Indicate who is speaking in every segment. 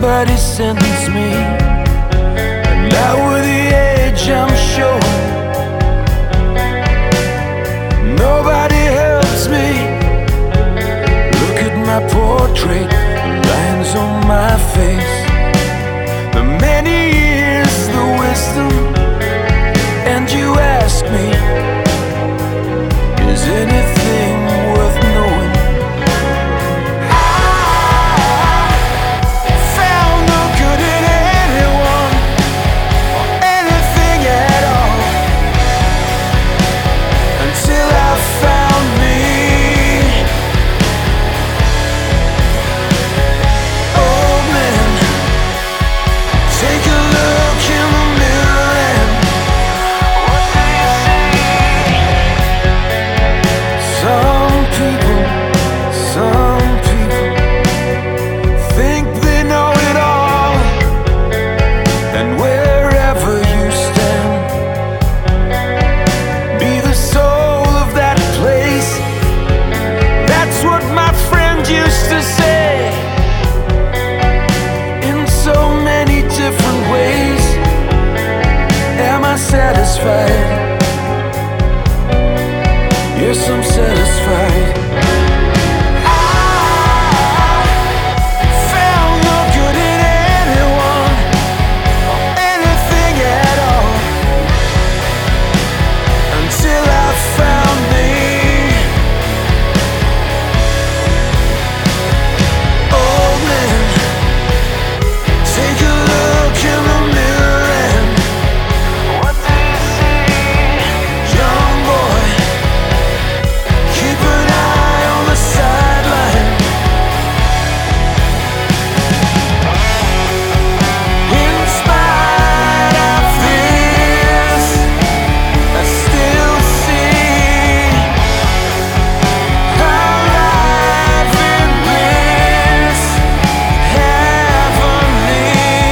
Speaker 1: somebody sentenced me, and now with the age I'm showing, nobody helps me. Look at my portrait, lines on my face, the many years, the wisdom. And you ask me, is anything worth knowing? I found no good in anyone or anything at all, until I found me. Oh man, take a look in the mirror and what do you see? Some people think they know it all, and wherever you stand, be the soul of that place. That's what my friend used to say, in so many different ways. Am I satisfied? Yes, I'm satisfied. I found no good in anyone or anything at all, until I found me. Oh man, take a look in the mirror and what do you see? Young boy, keep an eye on the sideline. In spite of this, I still see our life in bliss, heavenly.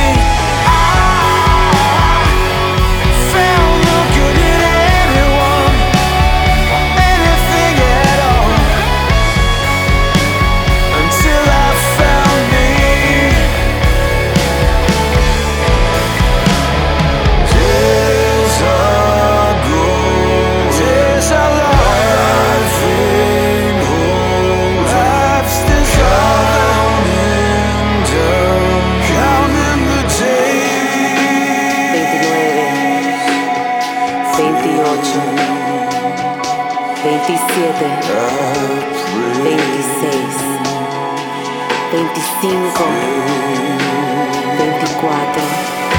Speaker 1: I found no good in anyone or anything at all, until I found me. Days are gone, days are life ain't home. Life's dissolving down, counting the days.
Speaker 2: 29, 28, 27, 26, 25, 24.